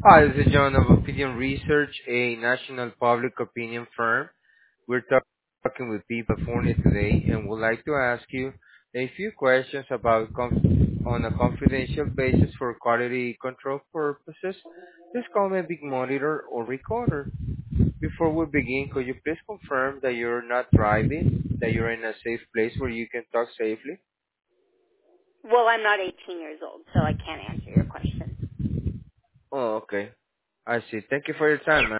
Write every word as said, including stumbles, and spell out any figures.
Hi, this is John of Opinion Research, a national public opinion firm. We're talk- talking with people California today and would like to ask you a few questions about conf- on a confidential basis for quality control purposes. This call may be monitored or recorded. Before we begin, could you please confirm that you're not driving, that you're in a safe place where you can talk safely? Well, I'm not eighteen years old, so I can't answer your question. Oh, okay. I see. Thank you for your time, man.